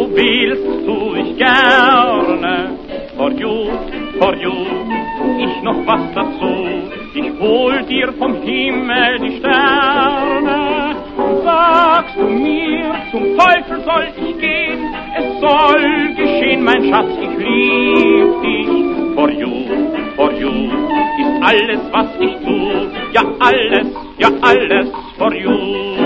willst du ich gerne. For you, ich noch was dazu. Ich hol dir vom Himmel die Sterne. Sagst du mir, zum Teufel soll ich gehen, es soll geschehen, mein Schatz, ich lieb dich. For you, ist alles, was ich tu, ja alles for you.